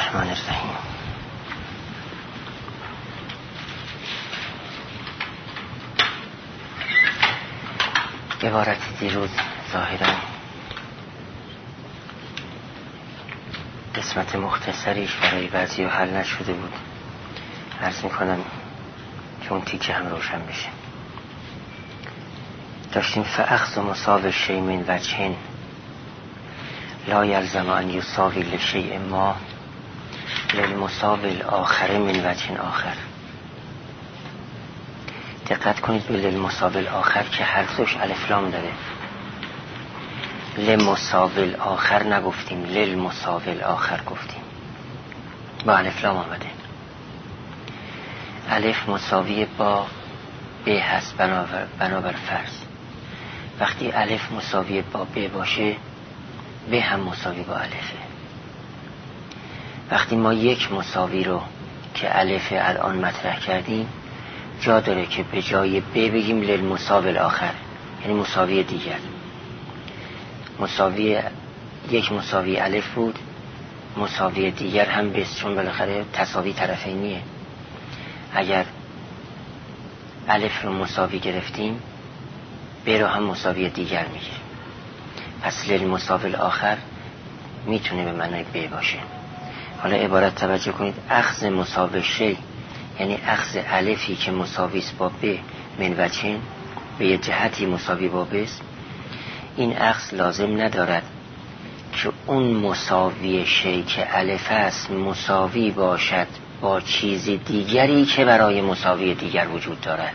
الرحمن الرحیم. عبارت دیروز ظاهرا قسمت مختصریش برای بعضی ها حل نشده بود. عرض میکنم که اون تیکه هم روشن بشه. داشتیم فاخذ مساوی الشیء من وجه لا یلزم ان یساوی لشیء ما للمساوی الاخر من وجه آخر. دقت کنید به للمساوی الاخر که حرفش الف لام داره. للمساوی الاخر نگفتیم، للمساوی الاخر گفتیم، با الف لام آمده. الف مساوی با ب هست بنابر فرض. وقتی الف مساوی با ب باشه، ب هم مساوی با الفه. وقتی ما یک مساوی رو که الف الان مطرح کردیم، جا داره که به جای ب بگیم للمساوی الاخر، یعنی مساوی دیگر. یک مساوی الف بود، مساوی دیگر هم بس، چون بالاخره تساوی طرفینیه. اگر الف رو مساوی گرفتیم، ب رو هم مساوی دیگر میگیریم. پس للمساوی الاخر میتونه به معنای ب باشه. حالا عبارت توجه کنید، اخذ مساوی شی یعنی اخذ الفی که مساوی است با ب من وجهین، به یه جهتی مساوی با ب است. این اخذ لازم ندارد که اون مساوی شی که الف است مساوی باشد با چیز دیگری که برای مساوی دیگر وجود دارد،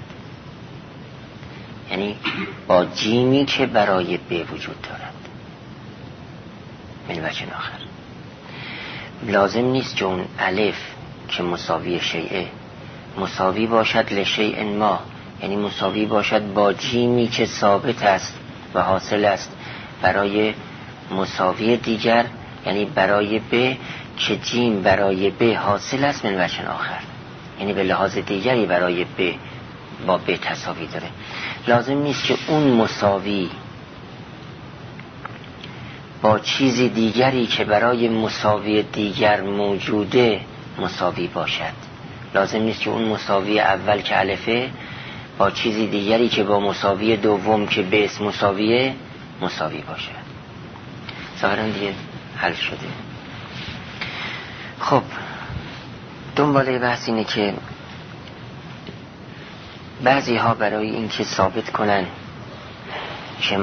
یعنی با جیمی که برای ب وجود دارد من وجه آخر. لازم نیست که اون الف که مساوی شیء مساوی باشد لشیء ما، یعنی مساوی باشد با جیمی که ثابت است و حاصل است برای مساوی دیگر، یعنی برای ب که جیم برای ب حاصل است من وجه آخر، یعنی به لحاظ دیگری برای ب با ب تساوی داره. لازم نیست که اون مساوی با چیز دیگری که برای مساوی دیگر موجوده مساوی باشد. لازم نیست که اون مساوی اول که الفه با چیز دیگری که با مساوی دوم که ب اسم مساوی باشد. ظاهرا دیگه حل شده. خب دنباله بحث اینه که بعضی ها برای اینکه ثابت کنن که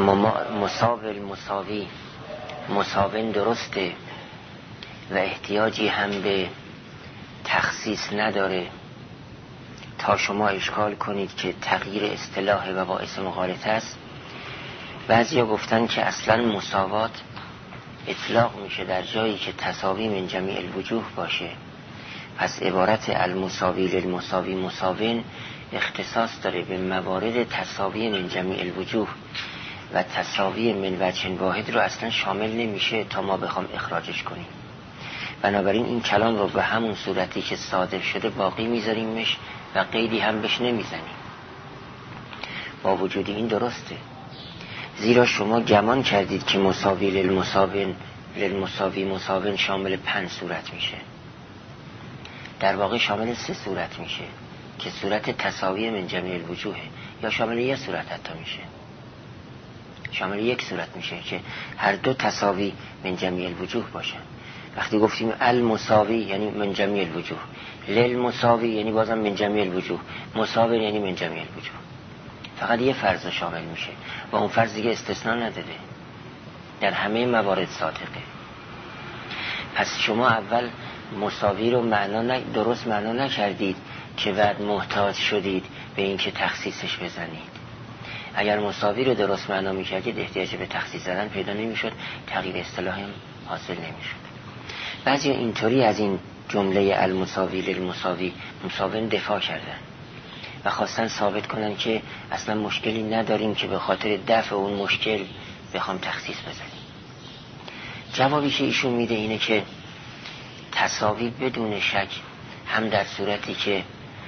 مساوین درسته و احتیاجی هم به تخصیص نداره، تا شما اشکال کنید که تغییر اصطلاح و باعث مغالطه است، بعضی ها گفتن که اصلا مساوات اطلاق میشه در جایی که تساوی من جمیع الوجوه باشه. پس عبارت المساوی للمساوی مساوین اختصاص داره به موارد تساوی من جمیع الوجوه و تساوی من وجه واحد رو اصلا شامل نمیشه تا ما بخوام اخراجش کنیم. بنابراین این کلام رو به همون صورتی که صادر شده باقی میذاریمش و قیدی هم بهش نمیزنیم. با وجود این درسته، زیرا شما گمان کردید که مساوی للمساوی مساوین شامل 5 صورت میشه. در واقع شامل 3 صورت میشه که صورت تساوی من جمیع الوجوهه، یا شامل 1 صورت حتی میشه. شامل 1 صورت میشه که هر دو تساوی من جمیع الوجوه باشن. وقتی گفتیم المساوی یعنی من جمیع الوجوه، للمساوی یعنی بازم من جمیع الوجوه، مساوی یعنی من جمیع الوجوه. فقط یه فرض شامل میشه و اون فرض دیگه استثناء نداره، در همه موارد صادقه. پس شما اول مساوی رو درست معنا نکردید که بعد محتاج شدید به این که تخصیصش بزنید. اگر مساوی رو درست معنا میکردید احتیاج به تخصیص زدن پیدا نمیشد، تغییر اصطلاح هم حاصل نمیشد. بعضی اینطوری از این جمله المساوی للمساوی مساوین دفاع کردن و خواستن ثابت کنن که اصلا مشکلی نداریم که به خاطر دفع اون مشکل بخوام تخصیص بزنیم. جوابی که ایشون میده اینه که تساوی بدون شک هم در صورتی که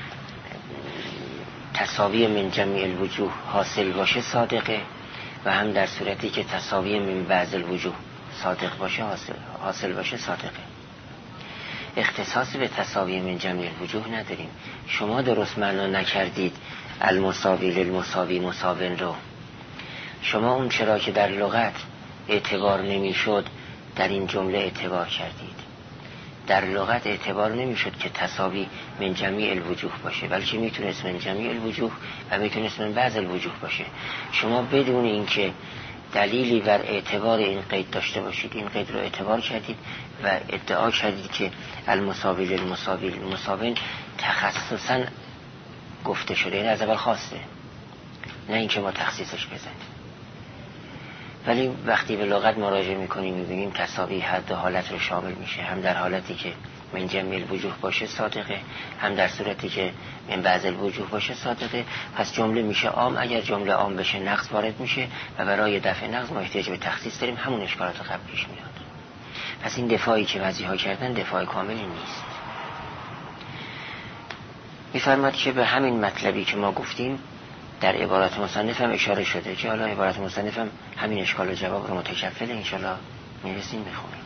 تساوی من جمیع الوجوه حاصل باشه صادقه و هم در صورتی که تساوی من بعض الوجوه صادق باشه حاصل باشه صادقه. اختصاصی به تساوی من جمعی الوجوه نداریم. شما درست معنا نکردید المساوی للمساوی مساوین رو. شما اون چرا که در لغت اعتبار نمیشد در این جمله اعتبار کردید. در لغت اعتبار نمیشد که تساوی من جمیع الوجوه باشه، بلکه میتونست من جمیع الوجوه و میتونست من بعض الوجوه باشه. شما بدون اینکه دلیلی بر اعتبار این قید داشته باشید این قید رو اعتبار کردید و ادعا کردید که المساوی للمساوی مساوین تخصصا گفته شده، این از اول خواسته، نه اینکه ما تخصیصش بزنیم. ولی وقتی به لغت مراجعه میکنیم میبینیم تساوی هر دو حالت رو شامل میشه، هم در حالتی که من جمع الوجوه باشه صادقه، هم در صورتی که من بعض الوجوه باشه صادقه. پس جمله میشه عام. اگر جمله عام بشه نقص وارد میشه و برای دفع نقص ما احتیاج به تخصیص داریم. همون اشکالات قبل پیش میاد. پس این دفاعی که وضیحا کردن دفاع کاملی نیست. میفرماد که به همین مطلبی که ما گفتیم در عبارات مصنف هم اشاره شده که حالا عبارات مصنف هم همین اشکال و جواب رو متکفله. انشالله میرسیم بخونیم.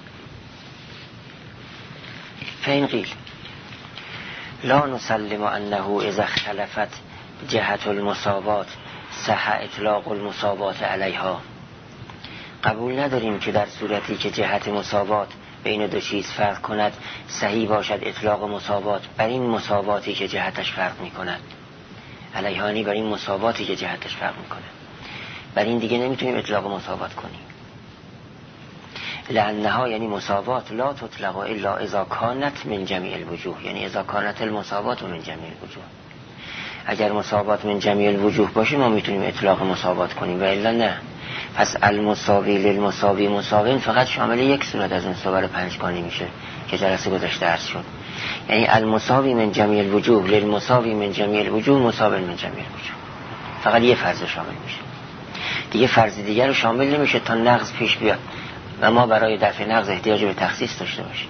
فین قیل لا نسلم انه اذا اختلفت جهت المساوات صح اطلاق المساوات علیها. قبول نداریم که در صورتی که جهت مساوات بین دو چیز فرق کند صحیح باشد اطلاق مساوات بر این مساواتی که جهتش فرق می کند. علیهانی بر این مساواتی که جهتش فرق می کند. بر این دیگه نمیتونیم اطلاق مساوات کنیم. لانها یعنی مساوات لا تطلق الا اذا کانت من جمیع الوجوه، یعنی اذا کانت المساوات من جمیع الوجوه. اگر مساوات من جمیع الوجوه باشه ما میتونیم اطلاق مساوات کنیم و الا نه. پس المساوی للمساوی مساوین فقط شامل یک صورت از اون صور پنجگانه میشه که جلسه گذشته عرض شد. یعنی المساوی من جمیع الوجوه للمساوی من جمیع الوجوه مساوی من جمیع الوجوه. فقط یه فرض شامل میشه، دیگه فرض دیگر رو شامل نمیشه تا نقض پیش بیاد و ما برای دفع نقض احتیاج به تخصیص داشته باشیم.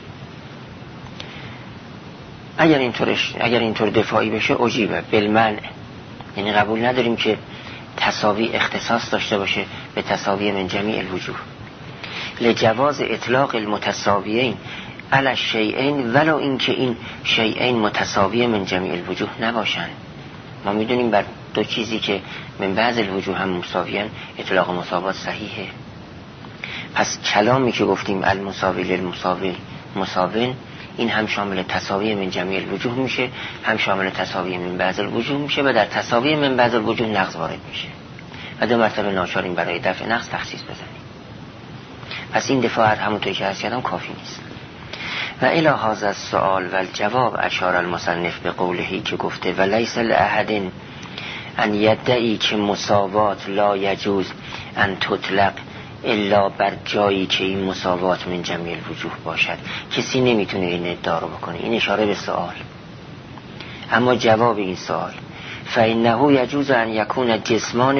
اگر اینطور دفاعی بشه اجیبه بالمنع، یعنی قبول نداریم که تساوی اختصاص داشته باشه به تساوی من جمیع الوجوه. لجواز اطلاق المتساویین علی الشیئین ولو اینکه این شیئین متساوی من جمیع الوجوه نباشن. ما میدونیم بر دو چیزی که من بعض الوجوه هم مساویان اطلاق مساوات صحیحه. پس کلامی که گفتیم المساوی للمساوی مساوین این هم شامل تساوی من جمیع الوجوه میشه، هم شامل تساوی من بعض الوجوه میشه و در تساوی من بعض الوجوه نقض وارد میشه و دو مرتبه ناچاریم برای دفع نقض تخصیص بزنیم. پس این دفاع همونطور که عرض کردم کافی نیست. و الی هذا السؤال و الجواب اشار المصنف به قوله که گفته و لیس لاحد ان یدعی که مساوات لا یجوز ان تطلق الا بر جایی که این مساوات من جمیع الوجوه باشد. کسی نمیتونه این ادعا رو بکنه. این اشاره به سوال. اما جواب این سوال فإنه یجوز ان یکون جسمان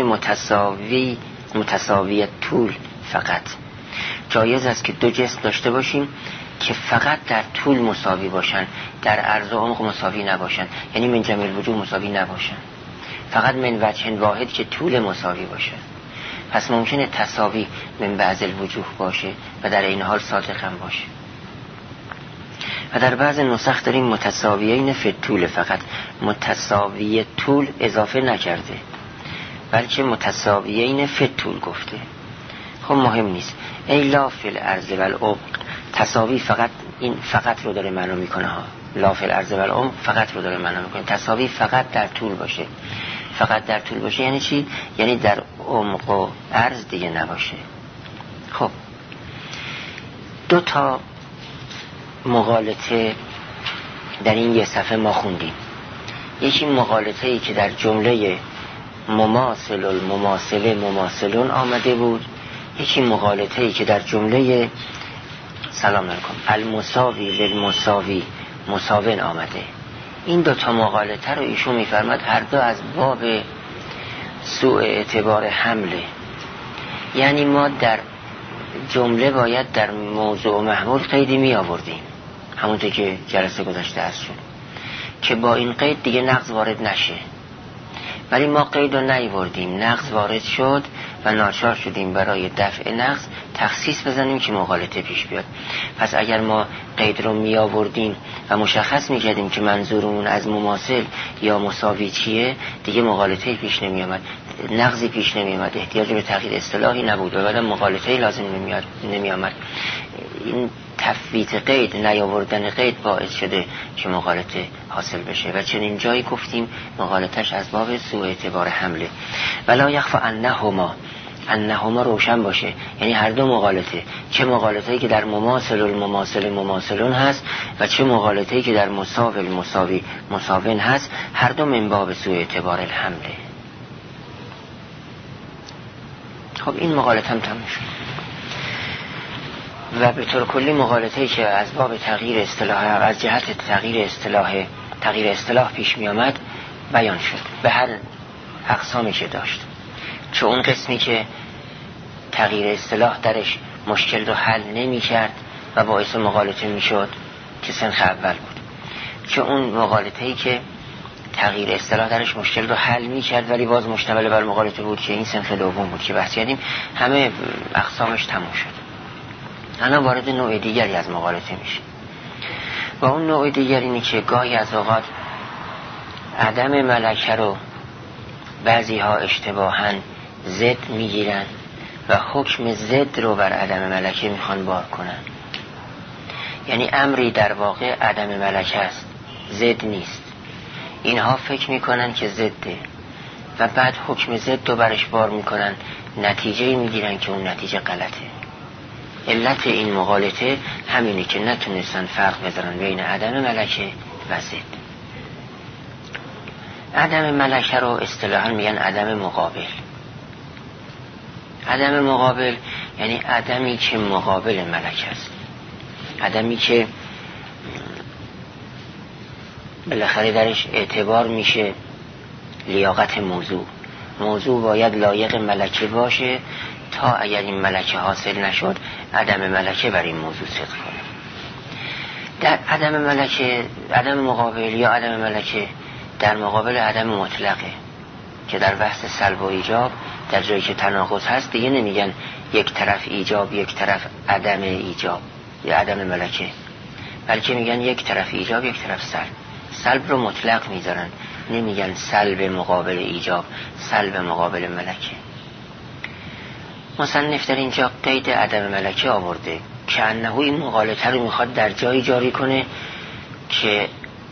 متساوی طول فقط. جایز است که دو جسم داشته باشیم که فقط در طول مساوی باشن، در عرض و عمق مساوی نباشن، یعنی من جمیع الوجوه مساوی نباشن، فقط من وجه واحد که طول مساوی باشه. پس ممکنه تساوی من بعض الوجوه باشه و در این حال صادق هم باشه. و در بعض نسخ داریم متساویین فی الطول فقط، متساوی طول اضافه نکرده بلکه متساویین فی الطول گفته. خب مهم نیست. ای لا فی العرض و العمق، تساوی فقط این فقط رو داره معنا میکنه ها. لا فی العرض و العمق فقط رو داره معنا میکنه. تساوی فقط در طول باشه. فقط در طول باشه یعنی چی؟ یعنی در عمق و عرض دیگه نباشه. خب دو تا مغالطه در این یه صفحه ما خوندیم. یکی مغالطه ای که در جمله مماثل المماثله مماثلون آمده بود، یکی مغالطه ای که در جمله سلام علیکم المساوی للمساوی مساوین آمده. این دو تا مغالطه رو ایشون میفرماد هر دو از باب سوء اعتبار حمله. یعنی ما در جمله باید در موضوع محمول قیدی می آوردیم، همونطور که جلسه گذشته است شد که با این قید دیگه نقض وارد نشه، ولی ما قید رو نیاوردیم، نقض وارد شد و ناچار شدیم برای دفع نقض تخصیص بزنیم که مغالطه پیش بیاد. پس اگر ما قید رو می آوردیم و مشخص می کردیم که منظورمون از مماثل یا مساوی چیه، دیگه مغالطه پیش نمی آمد، نقضی پیش نمی آمد، احتیاج به تغییر اصطلاحی نبود و بعدم مغالطه لازم نمی آمد. این تفویت قید، نیاوردن قید باعث شده که مغالطه حاصل بشه و چنین جایی گفتیم مغالطهش از باب سوء اعتبار حمله. ولا یخفی انهما روشن باشه، یعنی هر دو مغالطه، چه مغالطه‌ای که در مماثلون هست و چه مغالطه‌ای که در مساوین هست، هر دو من باب سوء اعتبار الحمله. خب این مغالطه هم تموم شد و به طور کلی مغالطه‌ای که از باب تغییر اصطلاح، از جهت تغییر اصطلاح پیش می آمد بیان شد به هر اقسامی که داشت. چون اون قسمی که تغییر اصطلاح درش مشکل رو حل نمی کرد و باعث مغالطه می شد که صنف اول بود، چون اون مغالطه‌ای که تغییر اصطلاح درش مشکل رو حل می کرد ولی باز مشتمل بر مغالطه بود که این صنف دوم بود که بحث کردیم، همه اقسامش تموم شد. الان وارد نوع دیگری از مغالطه میشه و اون نوع دیگر اینه که گاهی از اوقات عدم ملکه رو بعضی ها اشتباهاً ضد میگیرن و حکم ضد رو بر عدم ملکه میخوان بار کنن. یعنی امری در واقع عدم ملکه است، ضد نیست. اینها فکر میکنن که ضده و بعد حکم ضد رو برش بار میکنن، نتیجه میگیرن که اون نتیجه غلطه. علت این مغالطه همینه که نتونستن فرق بذارن بین عدم ملکه و ضد. عدم ملکه رو اصطلاحاً میگن عدم مقابل. عدم مقابل یعنی عدمی که مقابل ملکه است، عدمی که بالاخره درش اعتبار میشه لیاقت موضوع باید لایق ملکه باشه تا اگر این ملکه حاصل نشد عدم ملکه بر این موضوع صدق کنه. در عدم مقابل یا عدم ملکه در مقابل عدم مطلقه که در بحث سلب و ایجاب در جایی که تناقض هست دیگه نمیگن یک طرف ایجاب یک طرف عدم ایجاب یا عدم ملکه، بلکه میگن یک طرف ایجاب یک طرف سلب. سلب رو مطلق میذارن، نمیگن سلب مقابل ایجاب، سلب مقابل ملکه. مصنف در اینجا قید عدم ملکه آورده که انه این مغالطه رو میخواد در جایی جاری کنه که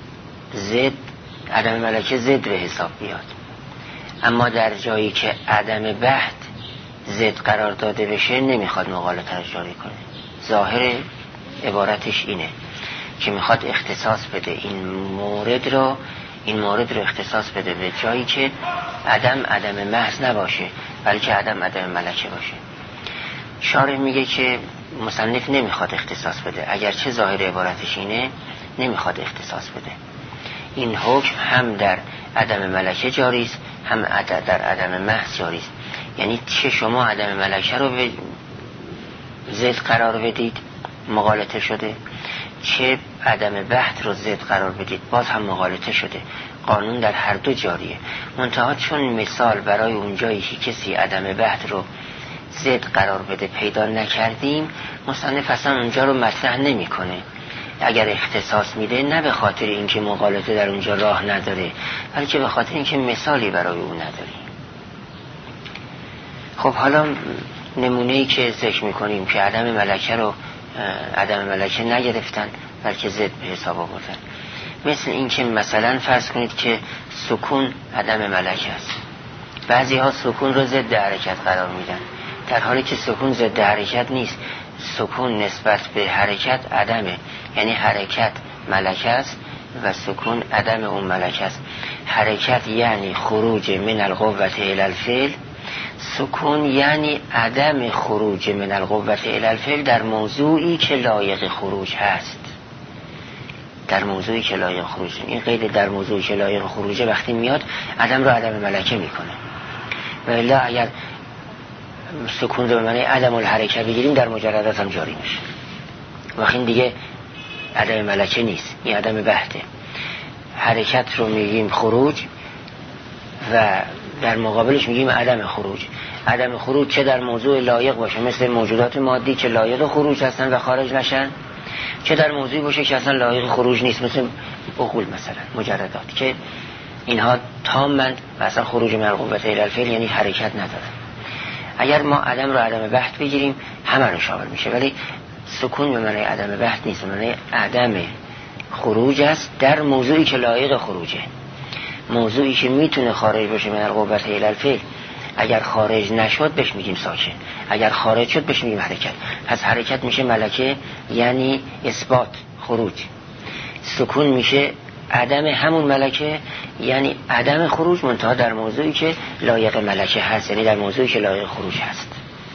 عدم ملکه ضد به حساب بیاد، اما در جایی که عدم بحث ضد قرار داده بشه نمیخواد مغالطه رو جاری کنه. ظاهر عبارتش اینه که میخواد اختصاص بده این مورد رو اختصاص بده به جایی که عدم محض نباشه بلکه عدم ملکه باشه. شارح میگه که مصنف نمیخواد اختصاص بده، اگرچه ظاهر عبارتش اینه نمیخواد اختصاص بده. این حکم هم در عدم ملکه جاری است هم در عدم محض جاری است. یعنی چه شما عدم ملکه رو به ضد قرار بدید مغالطه شده، چه عدم بحث رو ضد قرار بدید باز هم مغالطه شده. قانون در هر دو جاریه. منتها چون مثال برای اون جایی که کسی عدم بحث رو ضد قرار بده پیدا نکردیم، مصنف اصلا اونجا رو مطرح نمیکنه. اگر اختصاص میده نه به خاطر اینکه مغالطه در اونجا راه نداره، بلکه به خاطر اینکه مثالی برای اون نداریم. خب حالا نمونه‌ای که ذکر میکنیم که عدم ملکه نگرفتن بلکه ضد به حساب آوردن، مثل این که مثلا فرض کنید که سکون عدم ملکه است. بعضی ها سکون رو ضد حرکت قرار میدن، در حالی که سکون ضد حرکت نیست. سکون نسبت به حرکت عدمه، یعنی حرکت ملکه است و سکون عدم اون ملکه است. حرکت یعنی خروج من القوة الی الفعل، سکون یعنی عدم خروج من القوة الی الفعل در موضوعی که لایق خروج هست. در موضوعی که لایق خروج، این قید در موضوعی که لایق خروجه وقتی میاد عدم رو عدم ملکه میکنه. و الا اگر سکون رو به معنی عدم الحرکه بگیریم در مجردات هم جاری میشه، وقتی این دیگه عدم ملکه نیست، این عدم بحثه. حرکت رو میگیم خروج و در مقابلش میگیم عدم خروج. عدم خروج چه در موضوع لایق باشه مثل موجودات مادی که لایق خروج هستن و خارج نشن، چه در موضوعی باشه که اصلا لایق خروج نیست مثل عقول مثلا مجردات که اینها تامند و اصلا خروج من القوة الی الفعل یعنی حرکت ندارن. اگر ما عدم رو عدم بحث بگیریم همه رو شامل میشه، ولی سکون به معنی عدم بحث نیست، به معنی عدم خروج است در موضوعی که لایق خروجه، موضوعی که میتونه خارج باشه من القوة الی الفعل. اگر خارج نشد بهش میگیم ساکن، اگر خارج شد بهش میگیم حرکت. پس حرکت میشه ملکه یعنی اثبات خروج، سکون میشه عدم همون ملکه یعنی عدم خروج منتها در موضوعی که لایق ملکه هست، یعنی در موضوعی که لایق خروج هست.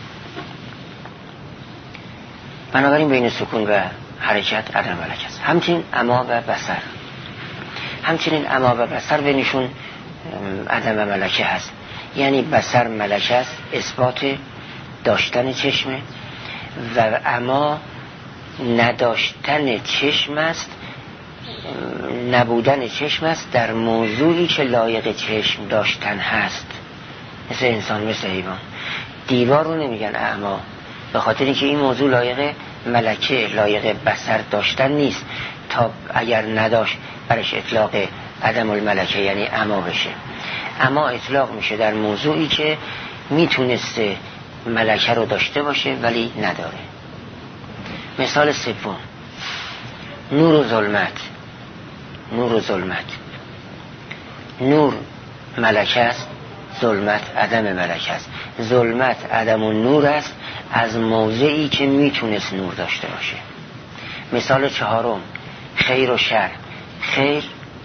بنابراین بین سکون و حرکت عدم ملکه است. همچنین اما و بصر، همچنین اما و بصر بینشون عدم ملکه هست، یعنی بصر ملکه است اثبات داشتن چشمه و اما نداشتن چشم است، نبودن چشم است در موضوعی که لایق چشم داشتن هست، مثل انسان مثل حیوان. دیوار رو نمیگن اعما به خاطر اینکه این موضوع لایق ملکه لایق بصر داشتن نیست تا اگر نداشت برش اطلاق عدم الملکه یعنی اعما بشه. اما اطلاق میشه در موضوعی که میتونسته ملکه رو داشته باشه ولی نداره. مثال سوم نور و ظلمت. نور و ظلمت، نور ملکه است، ظلمت عدم ملکه است. ظلمت عدم و نور است از موضعی که میتونست نور داشته باشه. مثال چهارم خیر و شر. خیر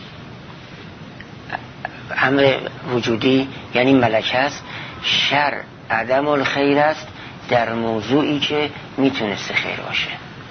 امر وجودی یعنی ملکه است، شر عدم الخیر است در موضوعی که میتونست خیر باشه.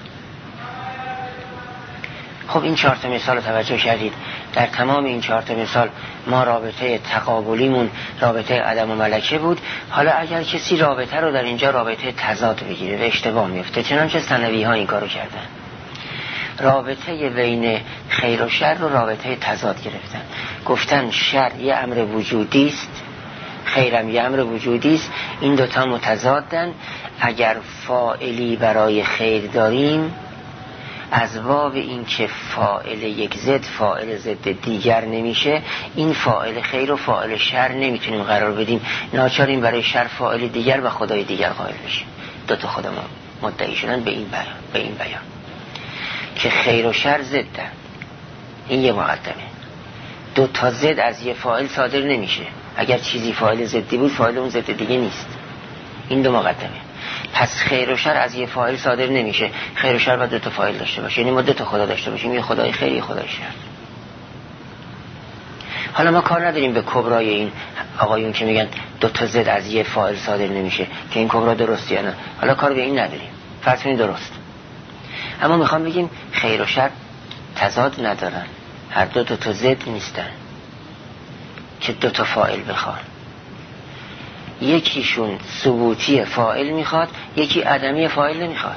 خب این 4 مثال رو توجه کردید. در تمام این 4 مثال ما رابطه تقابلیمون رابطه عدم و ملکه بود. حالا اگر کسی رابطه رو در اینجا رابطه تضاد بگیره و اشتباه میفته، چنانچه ثانوی ها این کارو کردن، رابطه بین خیر و شر رو رابطه تضاد گرفتن، گفتن شر یه امر وجودی است، خیرم یه امر وجودی است، این دوتا متضادن. اگر فاعلی برای خیر داریم از باب این که فاعل یک ضد فاعل ضد دیگر نمیشه، این فاعل خیر و فاعل شر نمیتونیم قرار بدیم، ناچاریم برای شر فاعل دیگر و خدای دیگر قائل بشیم. دوتا خدا ما مدعی شدن به این بیان که خیر و شر ضدن. این یه مقدمه. دوتا ضد از یه فاعل صادر نمیشه، اگر چیزی فاعل ضدی بود فاعل اون ضد دیگه نیست. این دو مقدمه. پس خیر و شر از یه فاعل صادر نمیشه، خیر و شر باید 2 فاعل داشته باشه، یعنی ما 2 خدا داشته باشیم، یه خدای خیر یه خدای شر. حالا ما کار نداریم به کبرای این آقایون که میگن 2 ضد از یه فاعل صادر نمیشه که این کبرا درسته یا نه، حالا کار به این نداریم، فرض کنید درست. اما میخوام بگیم خیر و شر تضاد ندارن، هر 2 ضد نیستن که 2 فاعل بخوان. یکیشون ثبوتی فاعل میخواد، یکی عدمی فاعل نمیخواد.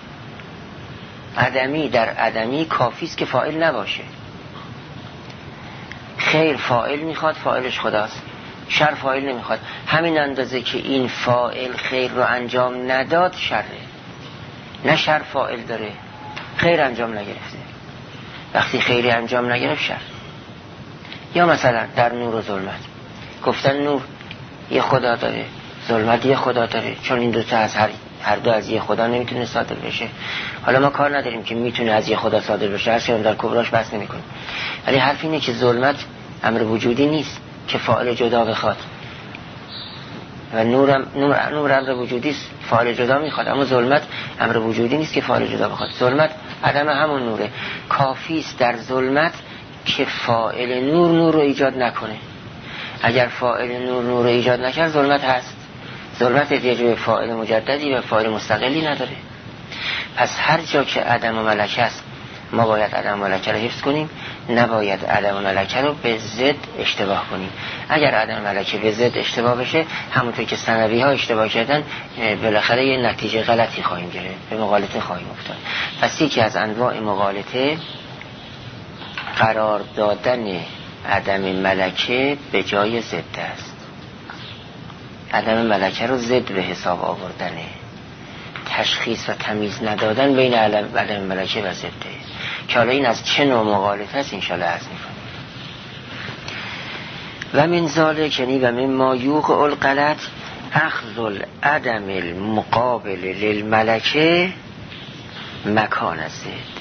عدمی در عدمی کافیست که فاعل نباشه. خیر فاعل میخواد، فاعلش خداست. شر فاعل نمیخواد. همین اندازه که این فاعل خیر رو انجام نداد شره، نه شر فاعل داره، خیر انجام نگرفته. وقتی خیری انجام نگرفت شر. یا مثلا در نور و ظلمت گفتن نور یه خدا داره، ظلمت یه خدا داره، چون این دوتا از هر دو از یه خدا نمیتونه صادر بشه. حالا ما کار نداریم که میتونه از یه خدا صادر بشه، هر چیزی در کبراش بحث نمیکنه، ولی حرف اینه که ظلمت امر وجودی نیست که فاعل جدا بخواد و نور امر وجودی است فاعل جدا میخواد، اما ظلمت امر وجودی نیست که فاعل جدا بخواد. ظلمت عدم همون نوره. کافی است در ظلمت که فاعل نور رو ایجاد نکنه. اگر فاعل نور رو ایجاد نکرد ظلمت هست. ظلمت احتیاج به فاعل مجددی و فاعل مستقلی نداره. پس هر جا که عدم و ملکه است ما باید عدم و ملکه رو حفظ کنیم، نباید عدم و ملکه رو به ضد اشتباه کنیم. اگر عدم و ملکه به ضد اشتباه بشه، همونطور که ثانوی ها اشتباه کردن، بالاخره یه نتیجه غلطی خواهیم گرفت، به مغالطه خواهیم افتاد. پس یکی از انواع مغالطه قرار دادن عدم ملکه به جای ضد است. عدم ملکه رو ضد به حساب آوردنه، تشخیص و تمیز ندادن بین عدم ملکه و ضده، که حالا این از چه نوع مغالطه است انشاءالله عرض می‌کنم. و من ذالک یعنی و من ما یوقع الغلط اخذ العدم المقابل للملکه مکان ضد.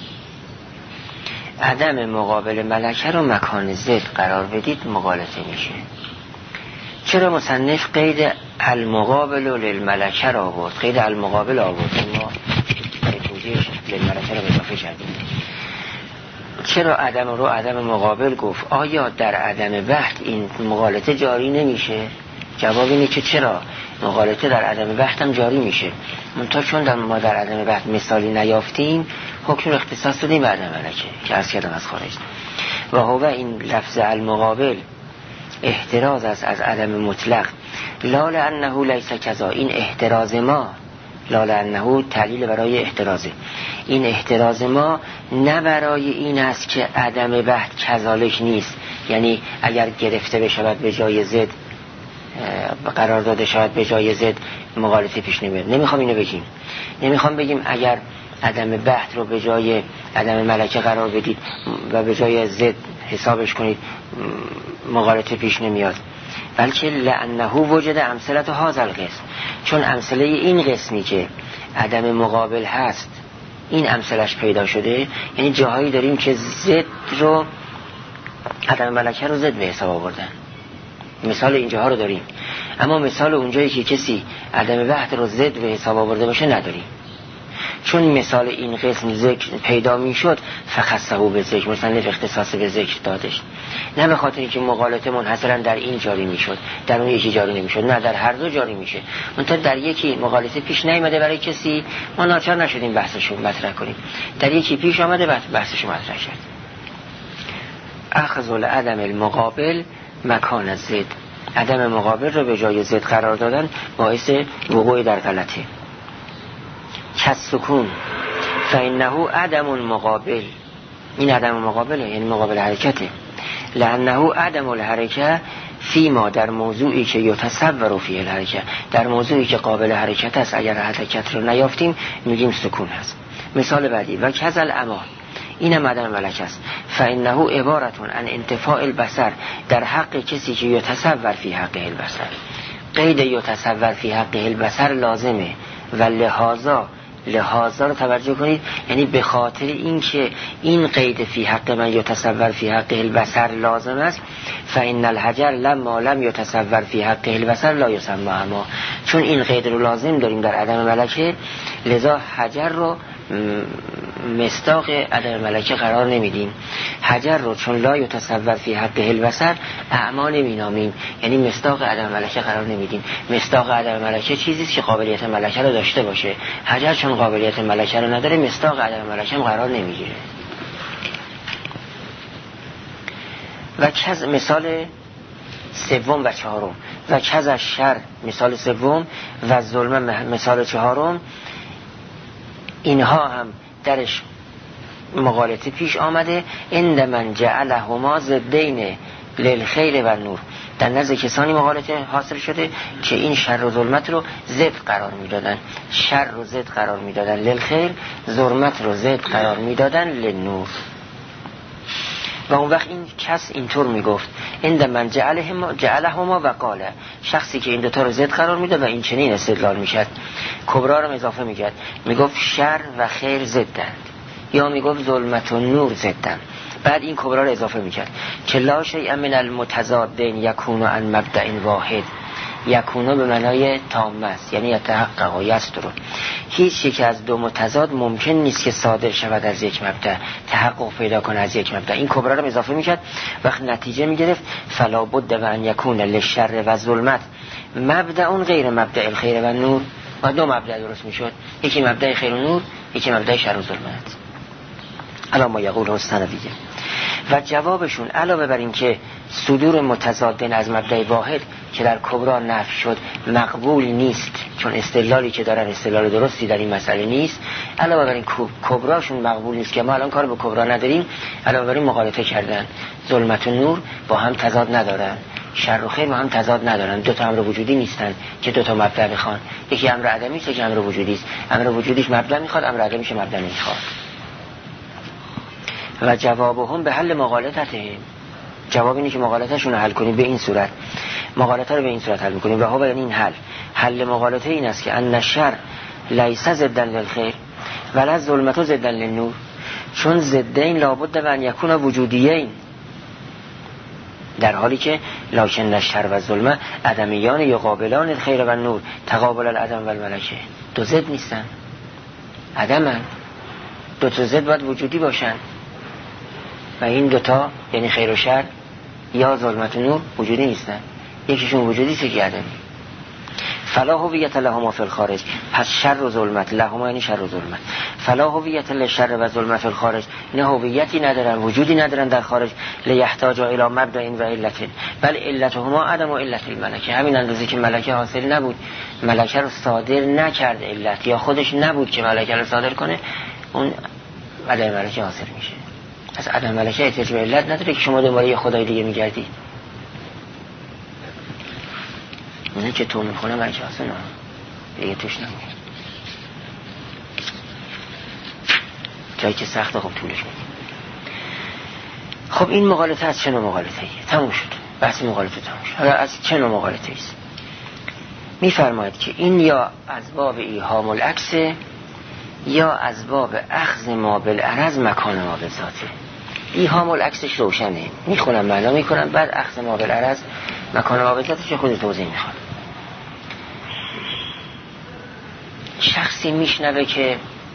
عدم مقابل ملکه رو مکان ضد قرار بدید مغالطه میشه. چرا مصنف قید المقابل للملکه را آورد؟ قید المقابل آورد، ما توجیه للملکه رو اضافه کردیم. چرا عدم مقابل گفت؟ آیا در عدم بحث این مغالطه جاری نمیشه؟ جواب اینه که چرا مغالطه در عدم بحث هم جاری میشه، منتها چون ما در عدم بحث مثالی نیافتیم حکم رو اختصاص دادیم به عدم ملکه که عرض کردم از خارج. و هو این لفظ المقابل احتراز است از عدم مطلق، لا لانه لیس کذا. این احتراز ما، لا لانه تعلیل برای احترازه، این احتراز ما نه برای این است که عدم بحث کذالک نیست، یعنی اگر گرفته بشود به جای زد قرار داده شود به جای زد مغالطه پیش نمیاد. نمیخوام اینو بگیم، نمیخوام بگیم اگر عدم بحث رو به جای عدم ملکه قرار بدید و به جای زد حسابش کنید مغالطه پیش نمیاد، بلکه لانه وجد امثله هذا القسم، چون امثله این قسمی که عدم مقابل هست این امثلش پیدا شده، یعنی جاهایی داریم که زد رو عدم ملکه رو زد به حساب آوردن، مثال اینجاها رو داریم، اما مثال اونجایی که کسی عدم بحث رو زد به حساب آورده باشه نداریم. چون مثال این قسم ذکر پیدا می شد فخصه به ذکر، مصنف اختصاص به ذکر دادش، نه به خاطر اینکه مغالطه منحصرا در این جاری می شد در اون یکی جاری نمی شد، نه در هر دو جاری میشه، منتها در یکی مغالطه پیش نیامده برای کسی ما ناچار نشدیم بحثشو مطرح کنیم، در یکی پیش آمده بحثشو مطرح کرد. اخذ العدم المقابل مکان زد، عدم مقابل رو به جای زد قرار دادن باعث وقوع در غلطه. کسکون فإنه عدم مقابل، این عدم مقابله یعنی مقابل حرکته، لأنه عدم الحرکه فیما در موضوعی که یتصور فیه الحرکه، در موضوعی که قابل حرکت است اگر حرکت رو نیافتیم میگیم سکون هست. مثال بعدی و کذل امان، این عدم ملکه است. فإنه عبارتون عن انتفاع البصر در حق کسی که یتصور فی حقه البصر. قید یتصور فی حقه البصر لازمه و لحاظا رو توجه کنید، یعنی به خاطر اینکه این قید فی حق من یتصور فی حقه البصر لازم است، فإن الحجر لما لم یتصور فی حقه البصر لا یسمى اما، چون این قید رو لازم داریم در عدم ملکه لذا حجر رو مصداق عدم ملکه قرار نمیدیم. حجر رو چون لا یتصور فی حقه البصر اعما نمینامیم، یعنی مصداق عدم ملکه قرار نمیدیم. مصداق عدم ملکه چیزی است که قابلیت ملکه رو داشته باشه، حجر چون قابلیت ملکه رو نداره مصداق عدم ملکه هم قرار نمیگیره. و کز مثال سوم و چهارم، و کز شر مثال سوم و ظلم مثال چهارم، اینها هم درش مغالطه پیش آمده. عند من جعلهما ضدین للخیر و نور، در نزد کسانی مغالطه حاصل شده که این شر و ظلمت رو ضد قرار میدادن، شر رو ضد قرار میدادن للخیر، ظلمت رو ضد قرار میدادن للنور. و اون وقت این کس اینطور میگفت عند من جعلهما و قاله، شخصی که این دوتا رو ضد قرار میداد و این چنین استدلال میکرد، کبرا رو اضافه میکرد، میگفت شر و خیر ضدند، یا میگفت ظلمت و نور ضدند، بعد این کبرا رو اضافه میکرد که لا شیء من المتضادین یکون عن مبدأ واحد، یکونو به معنای تام است یعنی یتحقق و یستر، هیچ یک از دو متضاد ممکن نیست که صادر شود از یک مبدأ، تحقق پیدا کنه از یک مبدأ. این کبرا رو اضافه میکرد، وقت نتیجه میگرفت فلا بد و ان یکون للشر و ظلمت مبدأ غیر مبدأ الخیر و نور، و دو مبدأ درست میشد، یکی مبدأ خیر و نور، یکی مبدأ شر و ظلمت. الان ما یقول الثانویه. و جوابشون علاوه بر این که صدور متضادین از مبدأ واحد که در کبرا نفی شد مقبول نیست، چون استدلالی که دارن استدلال درستی در این مسئله نیست، علاوه بر این کبراشون مقبول نیست که ما الان کار به کبرا نداریم، علاوه بر این مغالطه کردن. ظلمت و نور با هم تضاد ندارن، شر و خیر با هم تضاد ندارن، دو تا امر وجودی نیستن که دو تا مبدا بخوان. یکی امر عدمی است، یکی امر وجودی است. امر وجودیش مبدا میخواد، امر عدمیش مبدا نمیخواد. و جوابهم به حل مغالطتهم، جواب اینه که مغالطه‌شون رو حل کنیم به این صورت، مغالطه رو به این صورت حل می‌کنیم. و هو یعنی این حل مغالطه این است که ان الشر لیس ضدا للخیر ولا الظلمة ضدا للنور، چون ضدین لابد و ان یکون وجودیین، در حالی که لکن الشر و الظلمة عدمیان یقابلان الخیر و نور تقابل العدم و الملکه، دو ضد نیستن، عدمن، دو تا ضد باید وجودی باشن و این دوتا یعنی خیر و شر یا ظلمت و نور وجودی نیستن، یکیشون وجودی است یکی عدمی. فلا هویت لهما فی الخارج، پس شر و ظلمت، لهما یعنی شر و ظلمت، فلا هویت للشر و ظلمت فی الخارج، نه هویتی ندارن، وجودی ندارن در خارج، لیحتاج الی مبدأ و علت، بل علتهما عدم و علت الملکه، همین اندازه که ملکه حاصل نبود، ملکه رو صادر نکرد علت، یا خودش نبود که ملکه رو صادر کنه، اون عدم ملکه حاصل میشه. از عدم ملکه احتیاج به علت نداره که شما دنبال یه خدای دیگه میگردید. اونه که تو میخونه ملکه حاصل نه دیگه توش نمید، جایی که سخته خب طولش میدیم. خب این مغالطه از چه نوع مغالطه ایه؟ تموم شد بحث مغالطه، تموم شد. حالا از چه نوع مغالطه ایست؟ میفرماید که این یا از باب ایهام العکس یا از باب اخذ ما بالعرض مکان ما بذاته. ایهام العکسش روشنه، میخونم معنا میکنم، بعد اخذ ما بالعرض مکان ما بذاته که خود توضیح میخوام. شخصی میشنوه که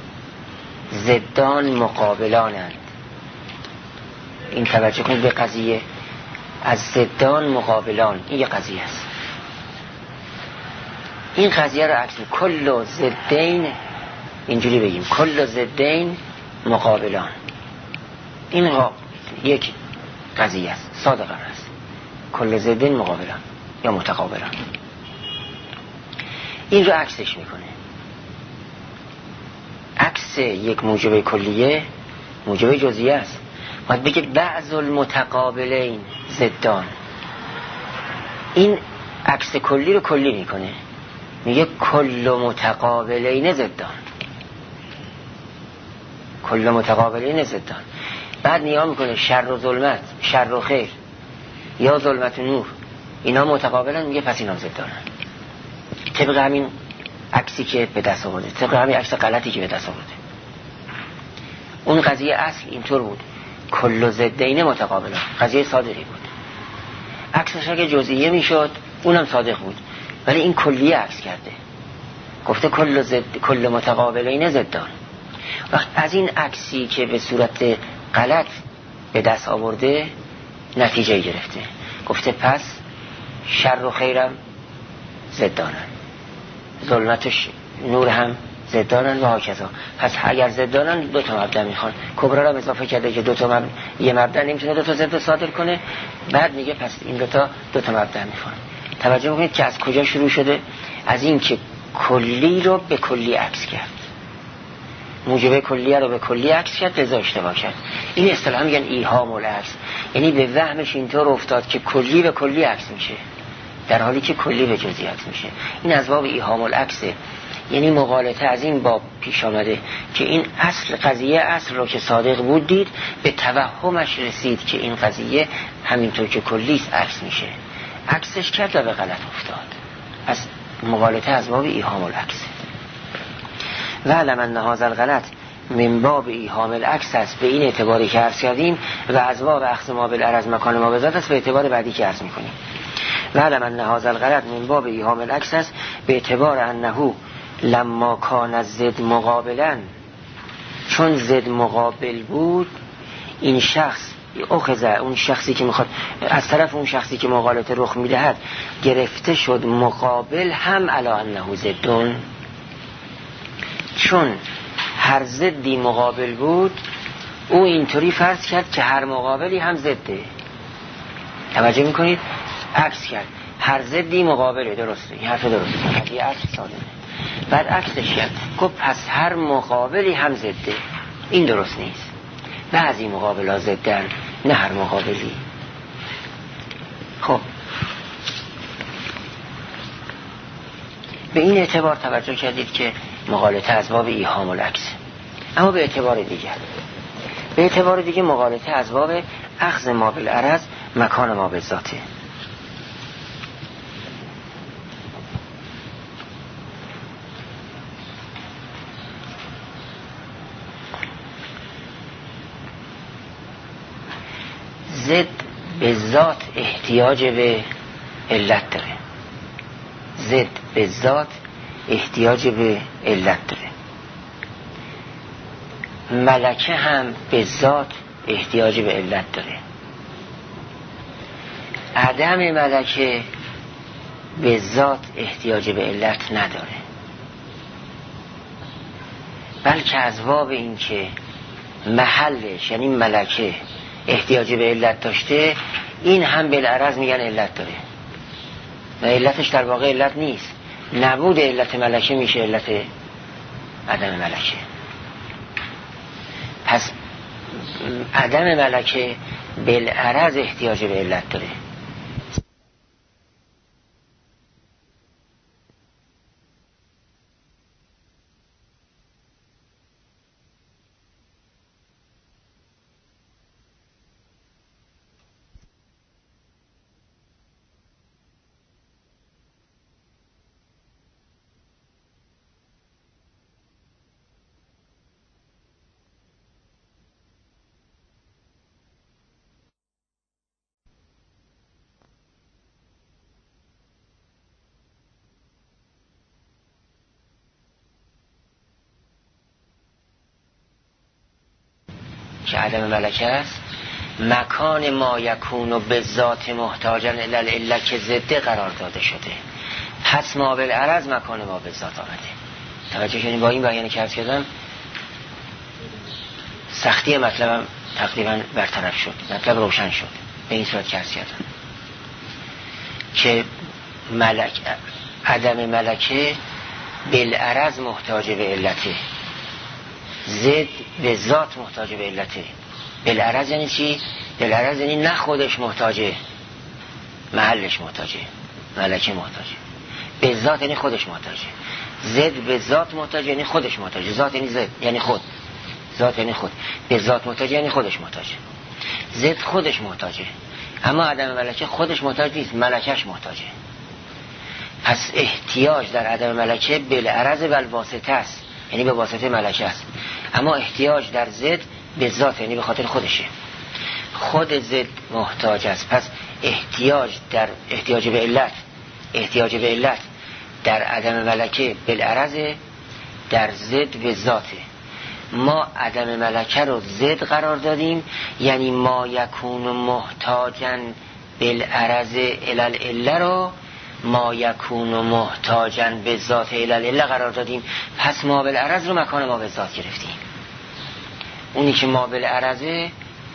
ضدان مقابلانند، این توجه کنید به قضیه، از ضدان مقابلان، این یه قضیه است. این قضیه رو عکس کل ضدین، اینجوری بگیم کل ضدین مقابلان، این یک قضیه است، صادقا است، کل ضدین مقابلان یا متقابلان. این رو عکسش میکنه. عکس یک موجب کلیه موجب جزئیه است. باید بگه بعض المتقابلین ضدان، این عکس کلی رو کلی میکنه، میگه کل متقابلین ضدان، کل متقابلین ضدان. بعد نیا میکنه شر و ظلمت، شر و خیر یا ظلمت و نور، اینا متقابلن، میگه پس اینا ضدانن. طبق همین عکسی که به دست آورده، طبق همین عکس غلطی که به دست آورده. اون قضیه اصل اینطور بود، کل ضدین متقابلن، قضیه صادقی بود. عکسش اگه جزئیه میشد اونم صادق بود، ولی این کلیه عکس کرده، گفته کل متقابلین ضدان. وقت از این عکسی که به صورت غلط به دست آورده نتیجه گرفته، گفته پس شر و خیرم ضدانن، ظلمت و نور هم ضدانن و هاکذا. پس اگر ضدانن دو تا مبدا میخوان. کبرا را اضافه کرده که یه مبدا نمیتونه دو تا ضد صادر کنه، بعد میگه پس این دو تا مبدا میخوان. توجه میکنید که از کجا شروع شده؟ از این که کلی رو به کلی عکس کرد، موجب کلیه رو به کلی عکس کرد، لذا اشتباه کرد. این اصطلاحا میگن ایهام العکس، یعنی به وهمش اینطور افتاد که کلی به کلی عکس میشه در حالی که کلی به جزئی عکس میشه. این از باب ایهام العکسه، یعنی مغالطه از این باب پیش آمده که این اصل قضیه، اصل رو که صادق بود دید، به توهمش رسید که این قضیه همینطور که کلیست عکس میشه، عکسش کرد و به غلط افتاد. پس مغالطه از باب ایهام العکس. و علم ان هذا الغلط من باب ایهام العکس است، به این اعتباری که عرض کردیم، و از باب اخذ ما بالعرض مکان ما بذات است، به اعتبار بعدی که عرض میکنیم. و علم ان هذا الغلط من باب ایهام العکس است، به اعتبار انه لما کان الضد مقابلا، چون ضد مقابل بود، این شخص اخذ، اون شخصی که میخواد از طرف اون شخصی که مغالطه رخ میدهد گرفته شد مقابل هم علی انه ضدون، چون هر ضدی مقابل بود او اینطوری فرض کرد که هر مقابلی هم ضده. توجه میکنید؟ عکس کرد، هر ضدی مقابله، درسته، این حرف درسته، یه عکس ساده. بعد عکسش کرد، گفت پس هر مقابلی هم ضده. این درست نیست، بعضی مقابل ها ضدن، نه هر مقابلی. خب به این اعتبار توجه کردید که مغالطه از باب ایهام العکس. اما به اعتبار دیگه مغالطه از باب اخذ ما بالعرض مکان ما بالذاته. ضد به ذات احتیاج به علت داره. ضد به ذات احتیاج به علت داره. ملکه هم به ذات احتیاج به علت داره. عدم ملکه به ذات احتیاج به علت نداره، بلکه از باب این که محلش یعنی ملکه احتیاج به علت داشته، این هم بالعرض میگن علت داره و علتش در واقع علت نیست. نبود علت ملکه میشه علت عدم ملکه. پس عدم ملکه بالعرض احتیاج به علت داره. که عدم ملکه است، مکان ما یکون و به ذات محتاجا الی العله که ضده قرار داده شده. پس ما بالعرض مکان ما به ذات آمده. توجه کنید، با این بیانی که عرض کردم سختی مطلبم تقریبا برطرف شد، مطلب روشن شد. به این صورت که عرض کردم که عدم ملکه بالعرض محتاج به علته، ضد به ذات محتاج به علته. بالعرض یعنی چی؟ بالعرض یعنی نه خودش محتاجه، محلش محتاجه، ملکه محتاجه. به ذات یعنی خودش محتاجه. ضد به ذات محتاجه یعنی خودش محتاجه. ذات یعنی ضد یعنی خود، ذات یعنی خود. به ذات محتاجه یعنی خودش محتاجه. ضد خودش محتاجه، اما عدم ملکه خودش محتاج نیست، ملکش محتاجه. پس احتیاج در عدم ملکه بالعرض و الواسطه است، یعنی به واسطه ملکه است. اما احتیاج در ضد به ذات یعنی به خاطر خودشه. خود ضد محتاج است. پس احتیاج به علت در عدم ملکه بالعرض، در ضد به ذاته. ما عدم ملکه رو ضد قرار دادیم، یعنی ما یکون محتاجا بالعرض الی العله رو ما یکون محتاجا به ذات الی العله قرار دادیم. پس ما بالعرض رو مکان ما به ذات گرفتیم. اونی که ما بالعرضه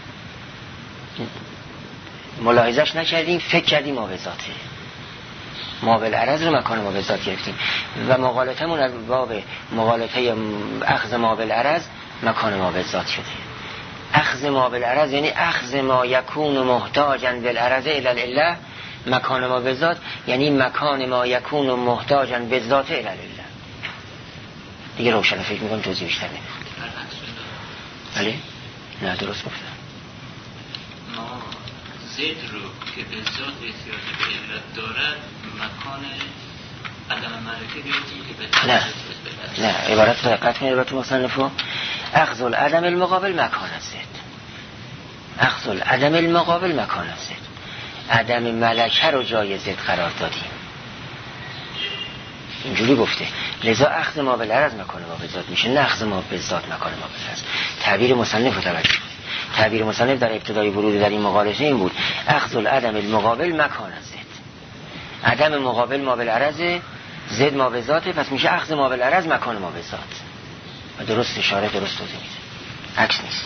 ملاحظش نکردیم، فکر کردیم ما به ذاته. ما بالعرض رو مکان ما به ذات گرفتیم و مغالطمون از باب مغالطه اخذ ما بالعرض مکان ما به ذات شده. اخذ ما بالعرض یعنی اخذ ما یکون محتاجا بالعرض الی العله مکان ما به ذات، یعنی مکان ما یکون محتاجا به ذات الی العله. دیگه روشن فکر میکنم توضیح بیشتر نمیخواد. بله؟ نه درست گفتم. ما زد رو که به ذات احتیاج به علت دارد مکان عدم ملکه گرفتیم که به نه عبارت دقت کنید عبارت مصنفو. اخذ العدم المقابل مکان زد. اخذ العدم المقابل مکان زد. عدم ملکه رو جای زد قرار دادیم، اینجوری گفته. لذا اخذ ما بالعرض مکان ما به ذات میشه، نه اخذ ما به ذات مکان ما بالعرض. تعبیر مصنف رو توجه. تعبیر مصنف در ابتدای ورود در این مقالطه این بود: اخذ العدم المقابل مکان زد. عدم مقابل ما بالعرض، زد ما به ذاته، پس میشه اخذ ما بالعرض مکان ما به ذات. و درست اشاره درست توضیح میده، عکس نیست.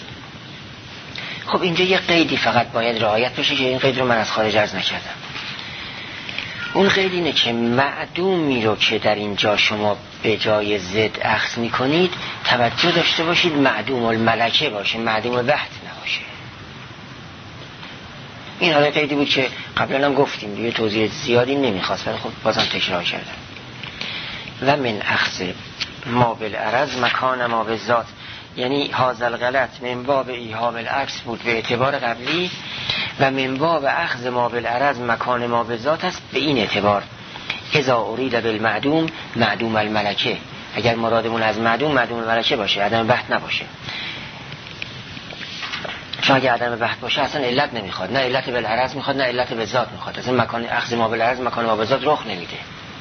خب اینجا یه قیدی فقط باید رعایت بشه که این قید رو من از خارج عرض نکردم. اون قید اینه که معدومی رو که در اینجا شما به جای زد اخذ میکنید توجه داشته باشید معدوم الملکه باشه، معدوم الوحد نباشه. این حالا قیدی بود که قبلا هم گفتیم، دیگه توضیح زیادی نمیخواست، ولی خب بازم تکرار کردم. و من اخذ ما بالعرض مکان ما بالذات، یعنی هازل غلط من باب ایهام العکس بود به اعتبار قبلی و من باب اخذ ما بالعرض مکان ما بالذات است به این اعتبار اذا ارید بالمعدوم معدوم الملکه، اگر مرادمون از معدوم الملکه باشه، عدم بحث نباشه. چون اگه عدم بحث باشه اصلا علت نمیخواد، نه علت بالعرض میخواد نه علت بالذات میخواد، اصلا مکان اخذ ما بالعرض مکان ما بالذات رخ نمیده.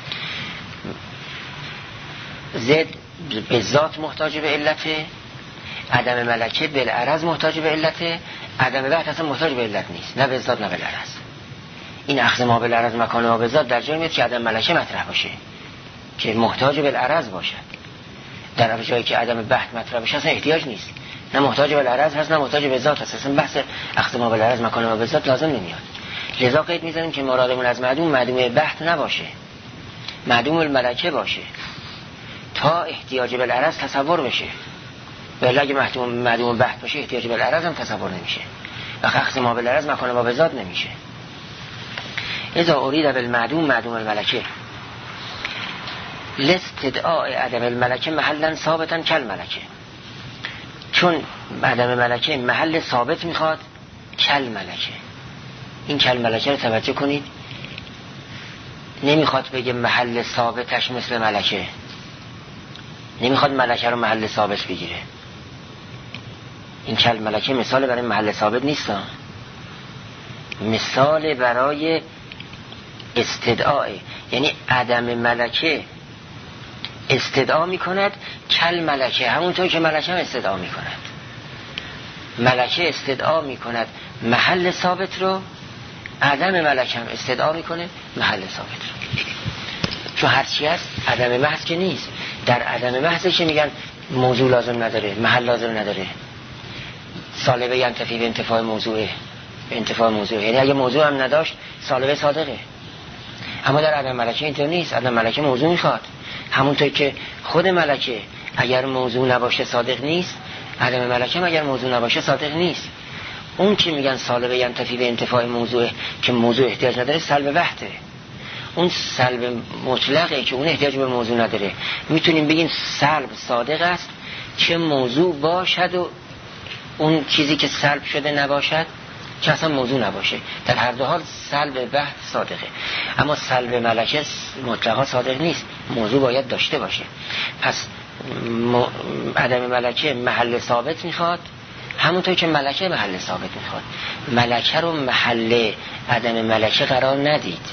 زد بالذات محتاج به علته، عدم ملکه بالعرض محتاج به علته، عدم بحث اصلا محتاج به علت نیست، نه بالذات نه بالعرض. این اخذ ما بالعرض مکان ما بالذات در جای میاد که عدم ملکه مطرح باشه که محتاج بالعرض باشه، در جایی که عدم بحث مطرح باشه اصلا احتیاج نیست، نه محتاج بالعرض هست نه محتاج به ذات هست، اصلا بحث اخذ ما بالعرض مکان ما بالذات لازم نمیاد. لذا قید میزنیم که مرادمون از معدوم بحث نباشه، معدوم الملکه باشه تا احتیاج بالعرض تصور بشه. ولی اگه معدوم بحث باشه احتیاج بالعرض هم تصور نمیشه و اخذ ما بالعرض مکان ما بالذات نمیشه. اذا ارید بالمعدوم معدوم الملکه لاستدعاء عدم الملکه محلا ثابتا کل ملکه، چون عدم ملکه محل ثابت میخواد کل ملکه. این کل ملکه رو توجه کنید، نمیخواد بگه محل ثابتش مثل ملکه، نمیخواد ملکه رو محل ثابت بگیره. این کل ملکه مثال برای محل ثابت نیست، مثال برای استدعاء، یعنی عدم ملکه استدعا میکند کل ملکه، همونطور که ملکه هم استدعا میکند. ملکه استدعا میکند محل ثابت رو، عدم ملکه هم استدعا میکنه محل ثابت رو. چون هرچی هست عدم محض که نیست، در عدم محض که میگن موضوع لازم نداره محل لازم نداره، سالبه ینتفی به انتفاع موضوعه، یعنی اگه موضوع هم نداشت سالبه صادقه. اما در عدم ملکه اینطور نیست، عدم ملکه موضوع میخواد، همونطور که خود ملکه اگر موضوع نباشه صادق نیست، عدم ملکه هم اگر موضوع نباشه صادق نیست. اون که میگن سالبه ینتفی به انتفاع موضوعه که موضوع احتیاج نداره سلب وحده، اون سلب مطلقه که اون احتیاج به موضوع نداره. میتونیم بگیم سلب صادق است چه موضوع باشد و اون چیزی که سلب شده نباشد که اصلا موضوع نباشه، در هر دو حال سلب وحد صادقه. اما سلب ملکه مطلقا صادق نیست، موضوع باید داشته باشه. پس عدم ملکه محل ثابت میخواد، همونطور که ملکه محل ثابت میخواد. ملکه رو محل عدم ملکه قرار ندید،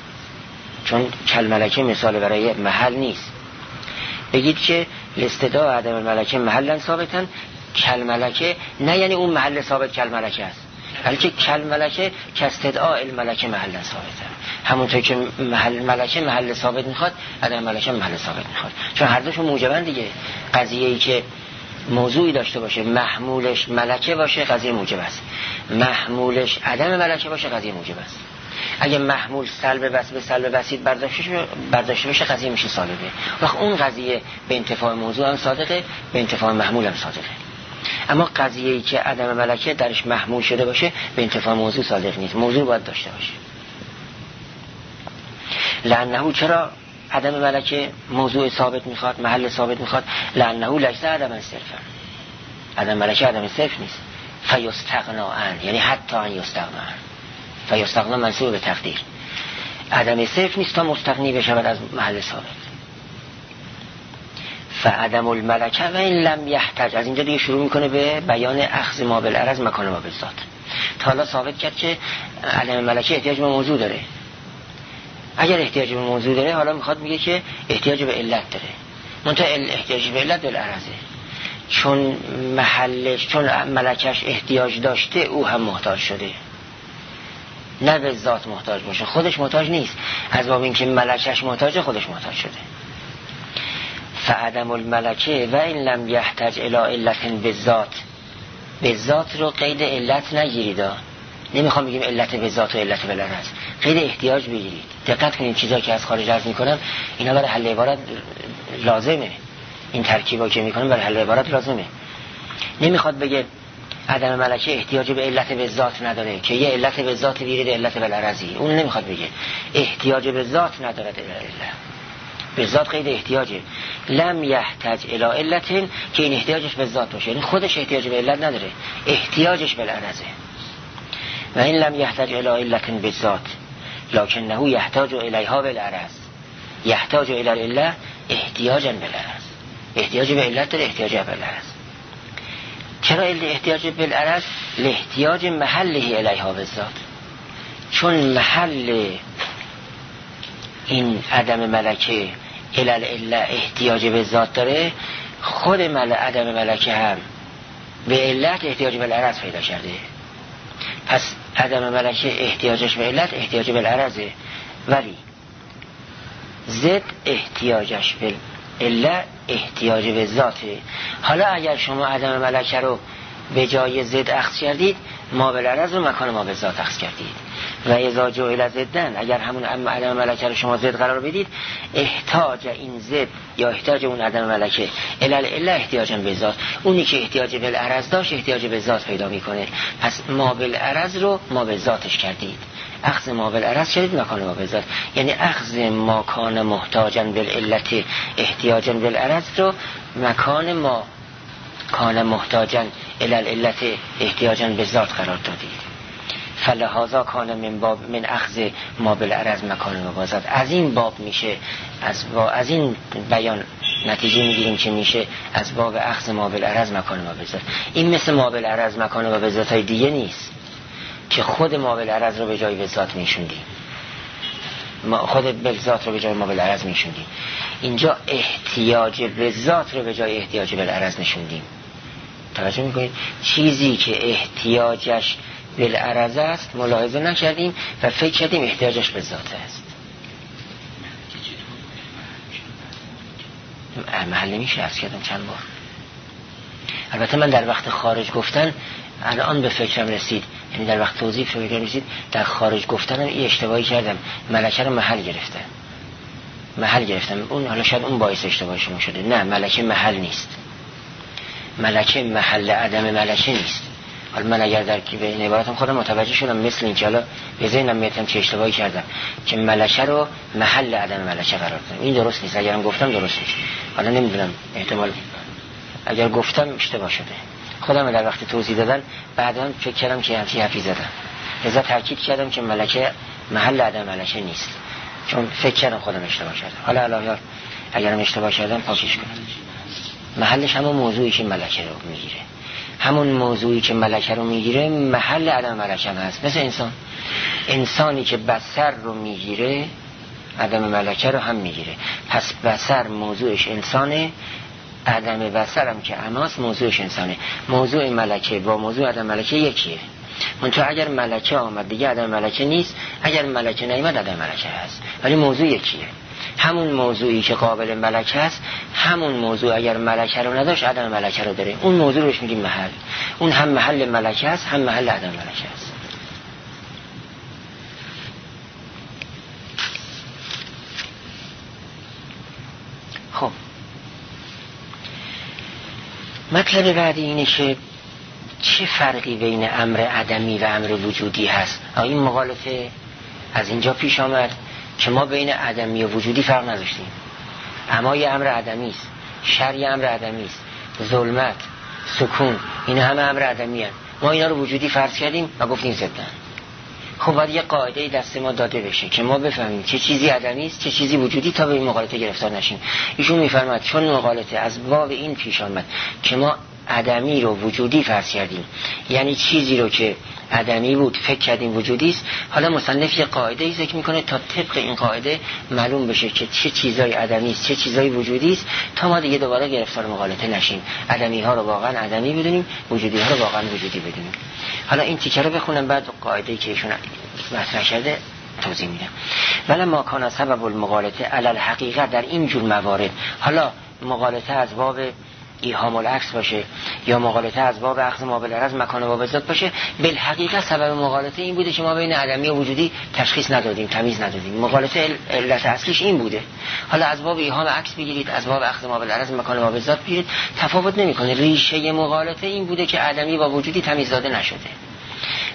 چون کل ملکه مثال برای محل نیست. بگید که لاستدعاء عدم ملکه محلا ثابتا کل ملکه، نه یعنی اون محل ثابت کل ملکه است، بلکه کل ملکه که استدعاء الملکه محلا ثابته. همونطور که ملکه محل ثابت میخواد عدم ملکه محل ثابت میخواد، چون هر دوشون موجبن دیگه. قضیه‌ای که موضوعی داشته باشه محمولش ملکه باشه قضیه موجب است، محمولش عدم ملکه باشه قضیه موجب است. اگه محمول سلب به سلب بسیط برداشته بشه قضیه میشه سالبه، وقت اون قضیه به انتفاع موضوع هم صادقه به انتفاع محمول هم صادقه. اما قضیه‌ای که عدم ملکه درش محمول شده باشه به انتفاع موضوع صادق نیست، موضوع باید داشته باشه. لانه چرا عدم ملکه موضوع ثابت میخواد محل ثابت میخواد؟ لانه لیس عدم صرفا، عدم ملکه عدم صرف نیست. فیستغنا عن یعنی حتی ان یستغنا عن، فیستغنا منصوب به تقدیر، عدم صرف نیست تا مستغنی بشود از محل ثابت. فعدم الملکه و این لم یحتاج، از اینجا دیگه شروع میکنه به بیان اخذ ما بالعرض مکان ما بالذات. تا حالا ثابت کرد که عدم ملکه احتیاج به موضوع داره، اگر احتیاج به موضوع داره حالا میخواد میگه که احتیاج به علت داره، منتها احتیاج به علت بالعرضه، چون محلش چون ملکش احتیاج داشته او هم محتاج شده، نه به ذات محتاج باشه، خودش محتاج نیست، از باب اینکه ملکش محتاجه خودش محتاج شده. فعدم الملکه و این لم یحتاج الی علت به ذات رو قید علت نگیرید، نمیخوام بگیم علت به ذات و علت بالعرض، قید احتیاج بگیرید. دقت کنید چیزا که از خارج عرض میکنم اینا برای حل عبارت لازمه، این ترکیبا که میکنم برای حل عبارت لازمه. نمیخواد بگه عدم ملکه احتیاج به علت به ذات نداره که یه علت به ذات بیارید علت بالعرضی، اون نمیخواد بگه. احتیاج به ذات نداره علت، به ذات قید احتیاجه. لم یحتاج الی علت، که این احتیاجش به ذات باشه، یعنی خودش احتیاج به علت نداره، احتیاجش به العرضه. و این لم یحتاج الی علت به ذات لکنه یحتاج الیها بالعرض، یحتاج الی العله احتیاجا بالعرض، احتیاج به علت داره، احتیاج به العرض. چرا احتیاج بالعرض؟ لاحتیاج محله الیها بالذات، چون محل این عدم ملکه العله احتیاج به ذات داره، خود عدم ملکه هم به علت احتیاج به العرض پیدا کرده. پس عدم ملکه احتیاجش به علت احتیاج به العرضه، ولی ضد احتیاجش به علت احتیاج به ذاته. حالا اگر شما عدم ملکه رو به جای ضد اخذ کردید، ما بالعرض رو مکان ما به ذات اخذ کردید. و اذا جعل ضدن، اگر همون عدم ملکه رو شما ضد قرار بدید، احتاج این ضد یا احتاج اون عدم ملکه الا احتیاجا به ذات، اونی که احتیاج به العرض داشت احتیاج به ذات پیدا میکنه. پس ما بالعرض رو ما به ذاتش کردید، اخذ ما بالعرض کردید مکان ما به ذات، یعنی اخذ ما کان محتاجا بالعلت احتیاجا بالعرض رو مکان ما کان محتاجا العلت احتیاجا به ذات قرار دادید. فلهذا کان من اخذ ما بالعرض مکان ما به ذات. از این باب میشه، از این بیان نتیجه میگیریم که میشه از باب اخذ ما بالعرض مکان ما به ذات. این مثل ما بالعرض مکان ما به ذات های دیگه نیست که خود ما بالعرض رو به جای به ذات میشوندیم، خود به ذات رو به جای ما بالعرض میشوندیم. اینجا احتیاج به ذات رو به جای احتیاج بالعرض نشوندیم. توجه میکنید؟ چیزی که احتیاجش بالعرض است ملاحظه نکردیم و فکر کردیم احتیاجش به ذات است. محل نمیشه، عرض کردم چند بار. البته من در وقت خارج گفتن الان به فکرم رسید، یعنی در وقت توضیح فکرم رسید، در خارج گفتن این اشتباهی کردم، ملکه رو محل گرفتم. اون حالا شاید اون باعث اشتباه شما شده. نه، ملکه محل نیست، ملکه محل عدم ملکه نیست. حالا من اگر در که به این عبارتم خودم متوجه شدم، مثل این که حالا به ذهنم میتونم چه اشتباهی کردم که ملکه رو محل عدم ملکه قرار دادم، این درست نیست. اگرم گفتم درست نیست، حالا نمیدونم، احتمال اگر گفتم اشتباه شده. خودم در وقت توضیح دادن بعداً فکر کردم که همچین حرفی زدم، لذا تاکید کردم که ملکه محل عدم ملکه نیست، چون فکر کردم خودم اشتباه کردم. حالا الان اگرم اشتباه کردم پاکش کنم. محلش همون موضوعی که ملکه رو میگیره، همون موضوعی که ملکه رو میگیره محل عدم ملکه هست. مثل انسانی که بصر رو میگیره عدم ملکه رو هم میگیره. پس بصر موضوعش انسانه، عدم بصر هم که اماس موضوعش انسانه. موضوع ملکه با موضوع عدم ملکه یکیه، منتها اگر ملکه آمد دیگه عدم ملکه نیست، اگر ملکه نیامد عدم ملکه هست، ولی موضوع یکیه. همون موضوعی که قابل ملکه است، همون موضوع اگر ملکه رو نداشت عدم ملکه رو داره، اون موضوع روش میگیم محل. اون هم محل ملکه است هم محل عدم ملکه است. خب مطلب بعدی اینه که چه فرقی بین امر عدمی و امر وجودی هست. این مغالطه از اینجا پیش آمد که ما بین عدمی و وجودی فرق نداشتیم. اما یه امر عدمی است، شر یه امر عدمی است، ظلمت، سکون، این همه امر عدمی هست. ما اینا رو وجودی فرض کردیم و گفتیم ضدن. خب باید یه قاعده دست ما داده بشه که ما بفهمیم چه چیزی عدمی است چه چیزی وجودی، تا به این مغالطه گرفتار نشیم. ایشون میفرماد چون مغالطه از باب این پیش آمد که ما عدمی رو وجودی فرض کردیم، یعنی چیزی رو که عدمی بود فکر کردیم وجودی است. حالا مصنف یه قاعده ای ذکر میکنه تا طبق این قاعده معلوم بشه که چه چیزای عدمی است چه چیزای وجودی است، تا ما دیگه دوباره گرفتار مغالطه نشیم، عدمی ها رو واقعا عدمی بدونیم، وجودی ها رو واقعا وجودی بدونیم. حالا این تیکه رو بخونم، بعد قاعده ای که ایشون مطرح کرده توضیح میدم. ولی ما کان سبب المغالطه علی الحقیقه، در این جور موارد، حالا مغالطه از باب ایهام العکس باشه یا مغالطه از باب اخذ ما بالعرض مکان ما بالذات باشه، بالحقیقه سبب مغالطه این بوده که ما بین عدمی و وجودی تشخیص ندادیم، تمیز ندادیم. مغالطه علت اصلیش این بوده. حالا از باب ایهام عکس بگیرید، از باب اخذ ما بالعرض مکان ما بالذات بگیرید، تفاوت نمیکنه. ریشه مغالطه این بوده که عدمی با وجودی تمیز داده نشده.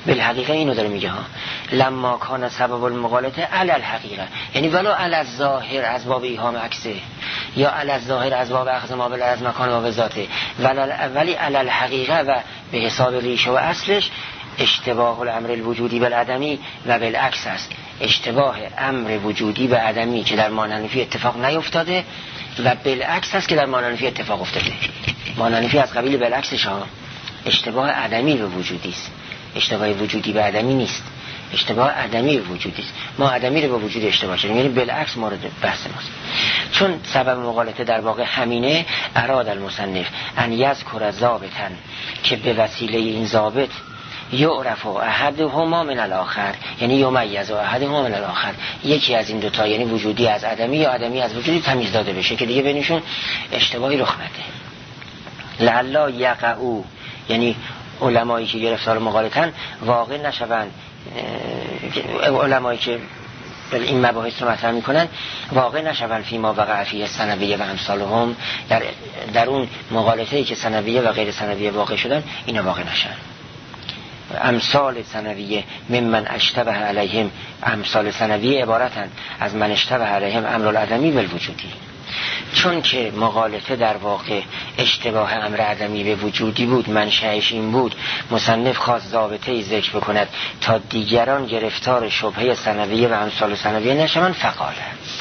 بالحقیقه اینو داره میگه ها، لما کان سبب المغالطه علی الحقیقه، یعنی ولو علی الظاهر از باب ایهام عکسه، یا علی الظاهر از باب اخذ ما بل از مکان و ذاته، ولی علی الحقیقه و به حساب ریشه و اصلش اشتباه الامر الوجودی بالعدمی و بالعکس است. اشتباه امر وجودی به عدمی که در ماننفی اتفاق نیفتاده و بالعکس است که در ماننفی اتفاق افتاده. ماننفی از قبیل بالعکسش ها، اشتباه عدمی به وجودی است، اشتباه وجودی به عدمی نیست، اشتباه عدمی به وجودی است. ما عدمی رو به وجودی اشتباه شدیم، یعنی بالعکس مورد بحث ماست. چون سبب مغالطه در واقع همینه، اراد المصنف ان یذکر ضابطا که به وسیله این ضابط یعرف احدهما من الاخر، یعنی یمیز احدهما من الاخر، یکی از این دوتا یعنی وجودی از عدمی یا عدمی از وجودی تمیز داده بشه که دیگه بینشون اشتباهی رخ نده. لعلا یقعوا، یعنی علمایی که گرفتار مغالطن واقع نشوند، علمایی که این مباحث رو مطرح میکنن واقع نشوند فیما وقع فیه ثنویه و امثالهم، در اون مغالطه‌ای که ثنویه و غیر ثنویه واقع شدن اینا واقع نشن. امثال ثنویه ممن اشتبه علیهم، امثال ثنویه عبارتن از من اشتبه علیهم امر العدمی بالوجودی. چون که مغالطه در واقع اشتباه امر عدمی به وجودی بود، منشأش این بود، مصنف خواست ضابطه‌ای ذکر بکند تا دیگران گرفتار شبهه ثنویه و امثال ثنویه نشوند. فقاله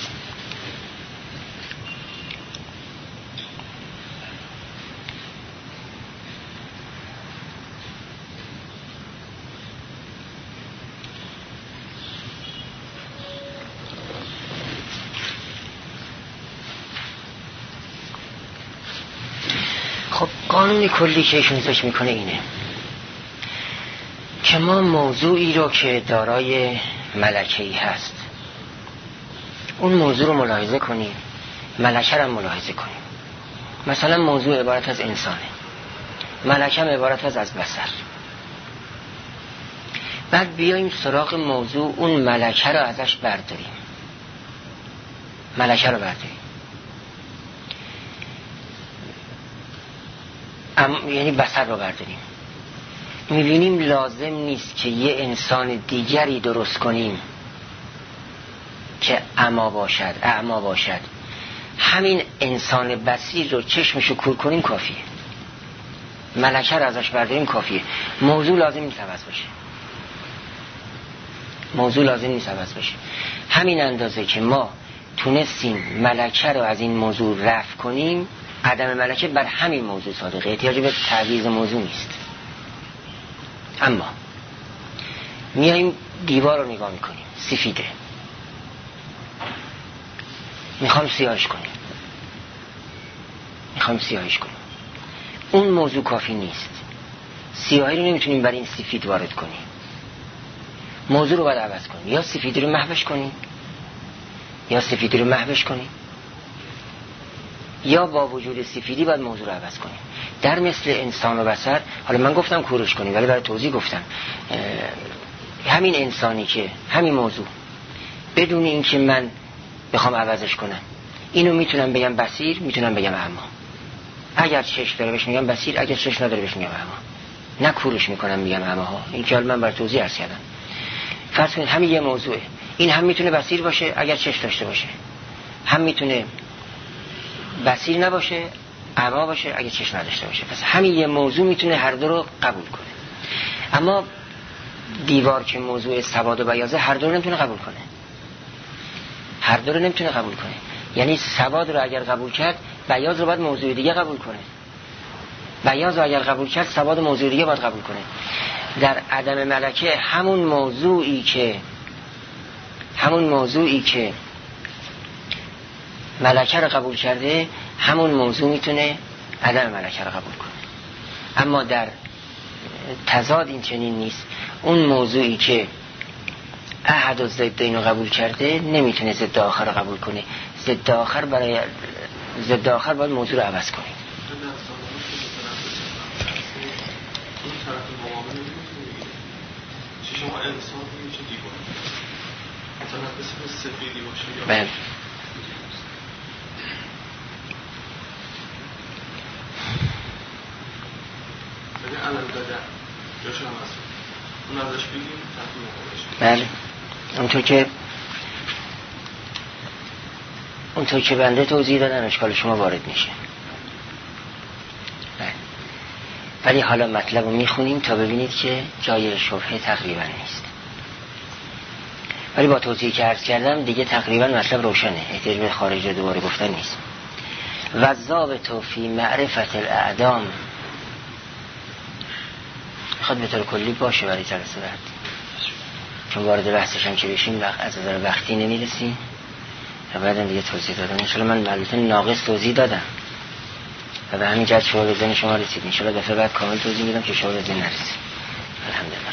قانون کلی که ایشون ذکر میکنه اینه که ما موضوعی رو که دارای ملکه‌ای هست اون موضوع رو ملاحظه کنیم، ملکه رو ملاحظه کنیم. مثلا موضوع عبارت از انسانه، ملکه عبارت از بصر. بعد بیاییم سراغ موضوع، اون ملکه رو ازش برداریم، ملکه رو برداریم، یعنی بصر رو برداریم. میبینیم لازم نیست که یه انسان دیگری درست کنیم که اعما باشد، همین انسان بصیر رو چشمشو کور کنیم کافیه، ملکه رو ازش برداریم کافیه. موضوع لازم نیست عوض بشه. همین اندازه که ما تونستیم ملکه رو از این موضوع رفع کنیم، عدم ملکه بر همین موضوع صادقه، احتیاجی به تعویض موضوع نیست. اما میاییم دیوار رو نگاه میکنیم، سفیده، میخوام سیاهش کنیم، اون موضوع کافی نیست. سیاهی رو نمیتونیم برای این سفید وارد کنیم، موضوع رو باید عوض کنیم، یا سفیدی رو محوش کنیم یا با وجود سفیدی باید موضوع رو عوض کنیم. در مثل انسان و بصر، حالا من گفتم کورش کنیم ولی برای توضیح گفتم همین انسانی که همین موضوع بدون این که من بخوام عوضش کنم، اینو میتونم بگم بصیر، میتونم بگم اعما. اگر چشم داره بهش میگم بصیر، اگر چشم نداره بهش میگم اعما. نه کورش میکنم میگم اعما ها. این که من برای توضیح عرض کردم. فرض کنید همین یه موضوعه، این هم میتونه بصیر باشه اگر چشم داشته باشه، هم میتونه بصیر نباشه اعما باشه اگه چشم نداشته باشه. پس همین یه موضوع میتونه هر دو رو قبول کنه. اما دیوار که موضوع سواد و بیاضه، هر دو رو نمیتونه قبول کنه. یعنی سواد رو اگر قبول کرد، بیاض رو باید موضوع دیگه قبول کنه. بیاض رو اگر قبول کرد، سواد موضوع دیگه باید قبول کنه. در عدم ملکه همون موضوعی که ملکه رو قبول کرده، همون موضوع میتونه عدم ملکه رو قبول کنه. اما در تضاد این چنین نیست. اون موضوعی که احد و ضدین رو قبول کرده نمیتونه ضد آخر رو قبول کنه. ضد آخر باید موضوع رو عوض کنه. شما انسان میشه دیوار متنفس سفیدی باشه یا بله. علم داده یا شما اون ازش بگیم تحقیل مقابلش. بله اونطور که بنده توضیح دادم اشکال شما وارد میشه. بله. ولی حالا مطلب رو میخونیم تا ببینید که جای شبهه تقریبا نیست. ولی با توضیحی که عرض کردم دیگه تقریبا مطلب روشنه، احتیاج به خارج دوباره گفتن نیست. و الضابط فی معرفت الاعدام میخواد به طور کلی باشه برای جلسه بعد، چون وارد بحثش هم که بشیم از نظر وقتی نمیرسیم و بعدم دیگه توضیح دادم. انشالله من البته ناقص توضیح دادم و به همین جهت شما به ذهن شما رسید. انشالله دفعه بعد کامل توضیح میدم که شما به ذهن نرسید. الحمدلله.